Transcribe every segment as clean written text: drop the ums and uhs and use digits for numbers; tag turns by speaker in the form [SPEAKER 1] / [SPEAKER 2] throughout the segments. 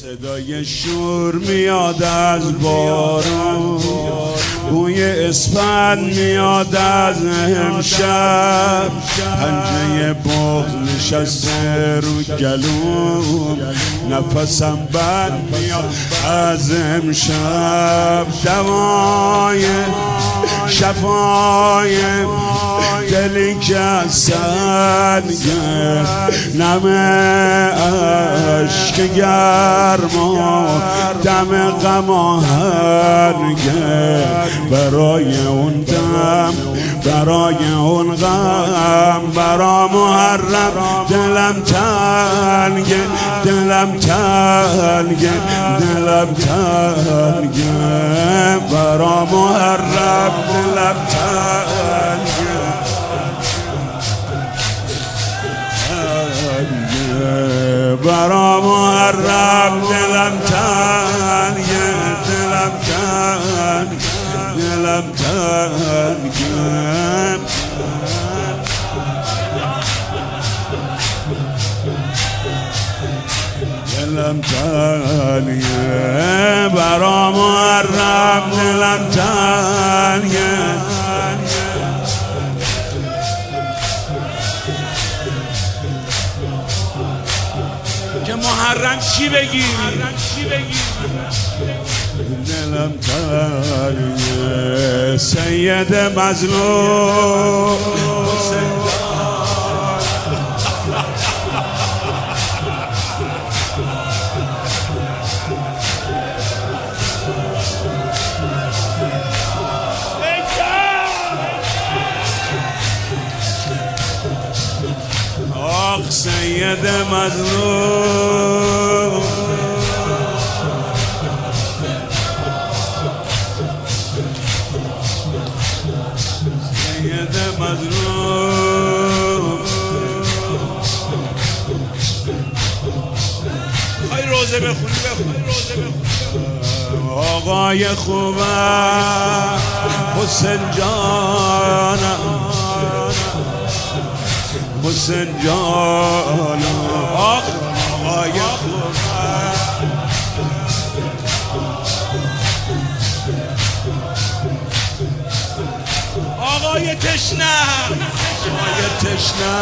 [SPEAKER 1] صدای شور میاد از بارون، بوی اسفند میاد از امشب، پنجه بغض نشسته رو گلوم، نفسم بند میاد از امشب، دوای شفای دلی که از سنگه، نم عشق گرما دم غم آهنگه، برای اون دم برای اون غم برا محرم دلم تنگه، دلم تنگه، دلم تنگه، برا محرم دلم تنگه، برا محرم دلم تنگه، دلم تنگه، دلم تنگه، دلم تنگه، برا محرم دلم تنگه، که محرم چی بگی؟ دلم تنگه، سید مظلوم آخ سید مظلوم، سید مظلوم، خواهی روزه بخونی آقای خوبم حسین جانم، حسین جانم، آخ آقای خوبم، آقای تشنه، آقای تشنه،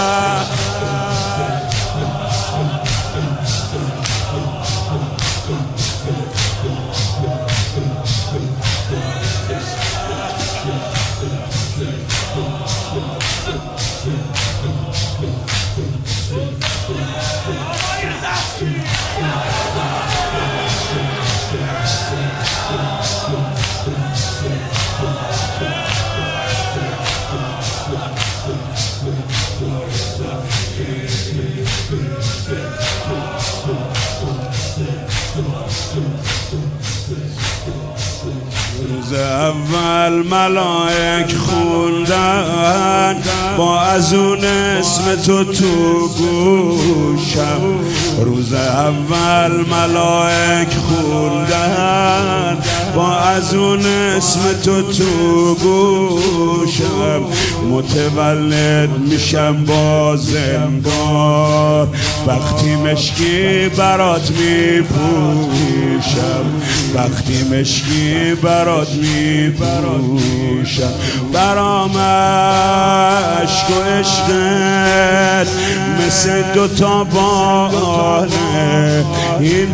[SPEAKER 1] روز اول ملائک خوندن با ازون اسم تو گوشم، روز اول ملائک خوندن با ازون اسم تو گوشم، متولد میشم با زنگار وقتی مشکی برات میپوشم، وقتی مشکی برات میپوشم، برام عشق و عشقت مثل دوتا باله، این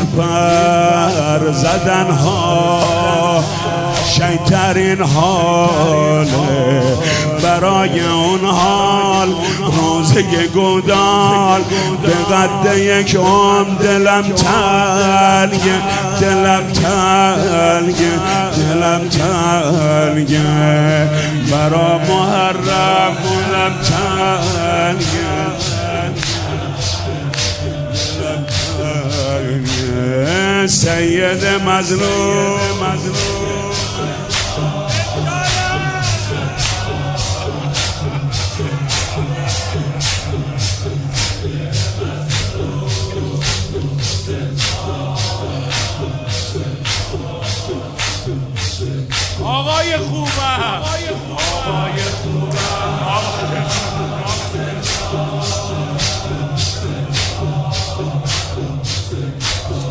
[SPEAKER 1] پر زدن ها شیطرین حاله، برای اون حال روزه گودال به قد یک دلم تنگه، دلم تنگه، دلم تنگه، برا محرم دلم تنگه، دلم تنگه، سید مظلوم، آقای خوبم، آقای خوبم،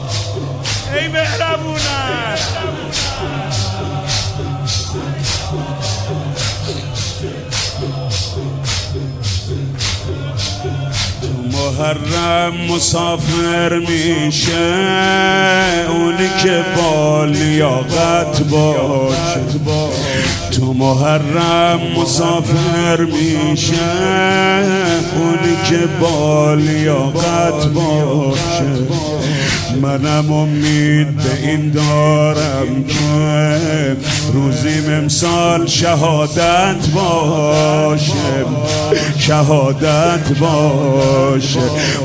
[SPEAKER 1] محرم مسافر میشه اونی که با لیاقت باشه. تو محرم مسافر میشه اونی که با لیاقت باشه. منم امید به این دارم که روزیم امسال شهادت باشه، شهادت باشه.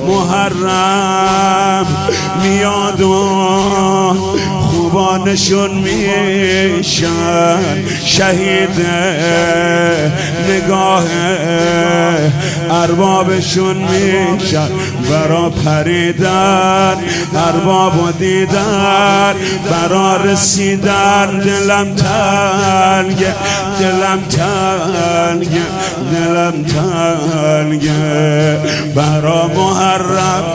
[SPEAKER 1] محرم میاد و خوبانشون میشن شهید نگاه اربابشون میشن. برا پریدن ارباب و دیدن، برا رسیدن دلم تنگه، دلم تنگه، دلم تنگه برا محرم.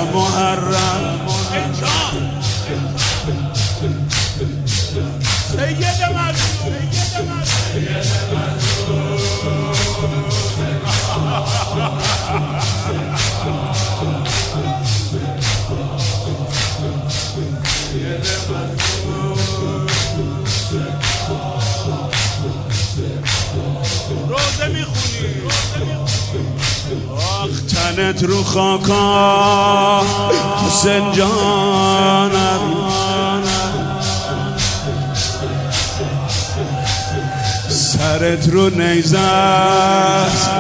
[SPEAKER 1] روزه میخونی آخ تنت رو خاکا حسین جانم، سرت رو نیزه است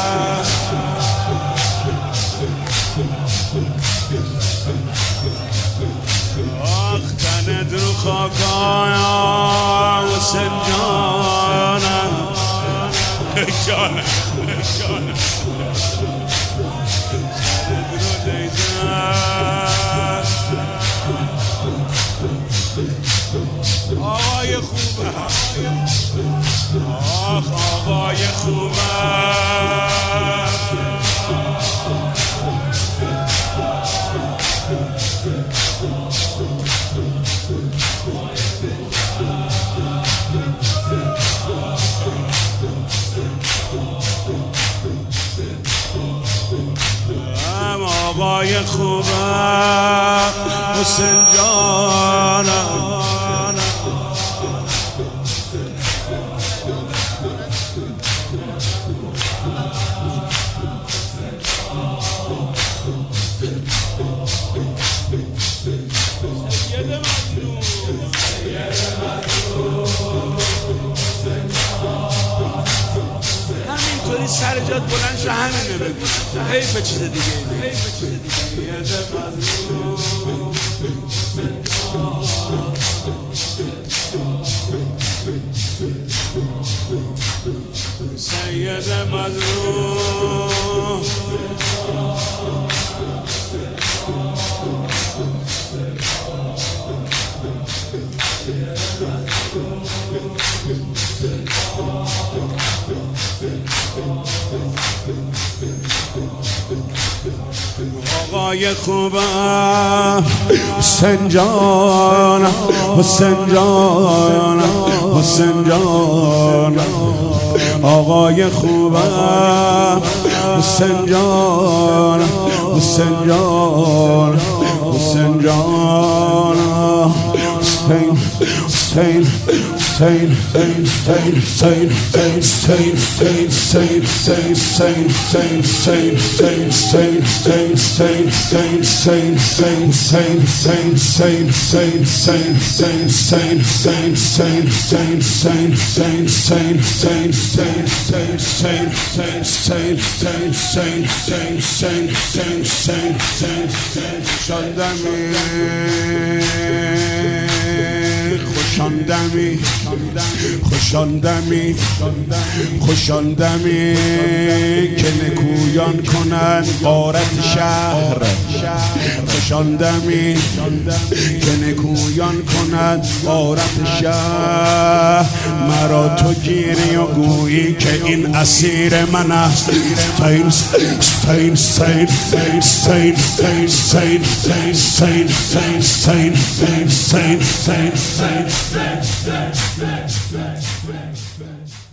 [SPEAKER 1] آخ تنت رو خاکا حسین جانم، جانم جانم آقای خوبه آخ آقای خوبه آقای خوبه حسین جانم. همینطوری سر جات بلند شو همینه بگو، حیف چیز دیگه سید مظلوم آقای خوبه حسین جانم، حسین جانم، حسین جانم. آقای خوبه حسین جانم، حسین جانم، حسین جانم. حسین حسین حسین حسین خوشاندمی خوشاندمی خوشاندمی که نکویان کنند غارت شهر، خوشاندمی که نکویان کنند غارت شهر. مرا تو گیری و گویی که این اسیر من است. سین سین سین سین سین سین سین سین سین سین سین.